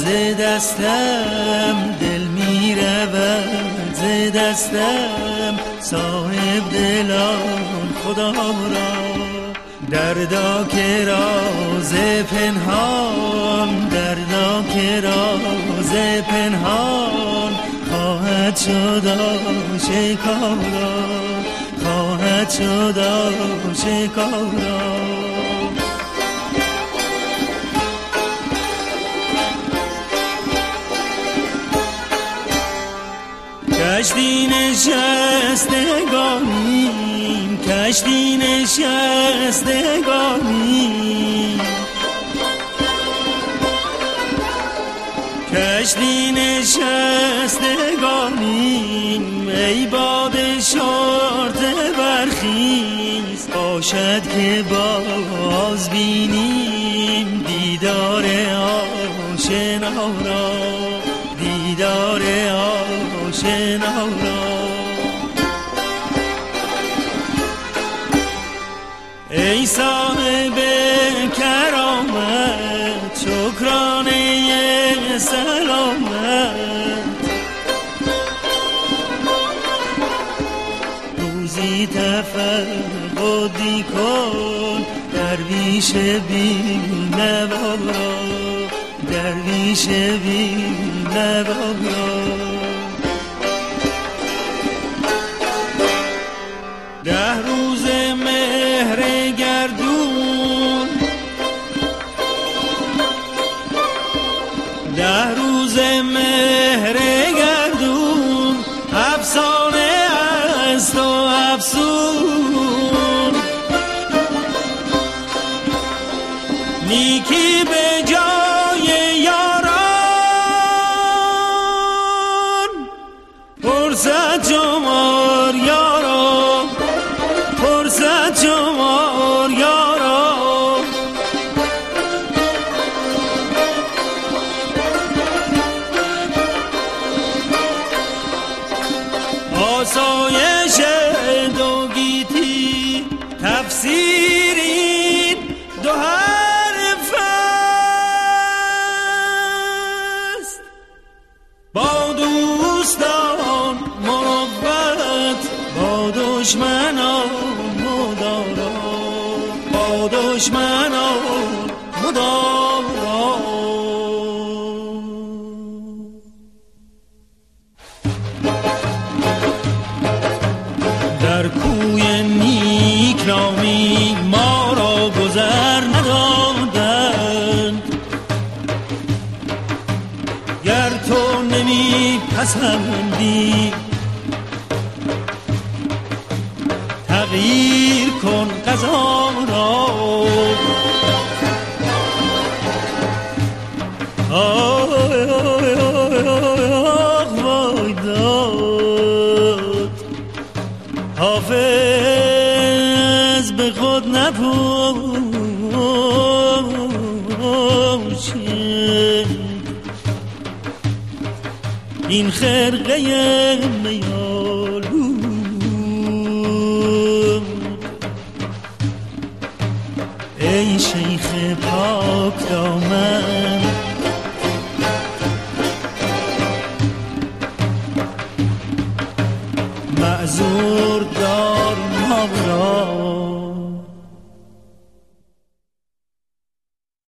ز دستم دل می رود، ز دستم صاحب دلان خدا را. دردا که راز پنهان، دردا که راز پنهان خواهد شد آشکارا، خواهد شد آشکارا. کشتی نشستگانیم، کشتی نشستگانیم، کشتی نشستگانیم. ای باد شرطه برخیز، باشد که باز بینیم دیدار آشنا را، دیدار آشنا را. ای صاحب کرامت شکرانه سلامت، روزی تفقدی کن درویش بی نوا را، درویش بی نوا را. 10 روز مهر گردون، 10 روز مهر گردون افسانه است و افسون. نیکی به جای یاران، فرصت شمار یارا، فرصت شمار یارا. آسایش دو گیتی تفسیرین دو حرف است. با دوستان مروت، با دشمنان مدارا، با دشمنان مدارا. در کوی نیک نامی ما را گذر ندادند، گر تو نمی پسندی تغییر کن قضا را. آی آی آی وای داد، حافظ به خود نپوشید این خرقه میالو. ای شیخ پاک دامن، معذور